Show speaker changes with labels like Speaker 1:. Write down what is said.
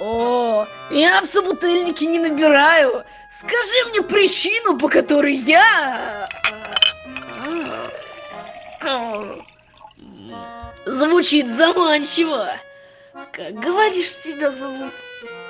Speaker 1: О, я в собутыльнике не набираю. Скажи мне причину, по которой я... Звучит заманчиво. Как говоришь, тебя зовут?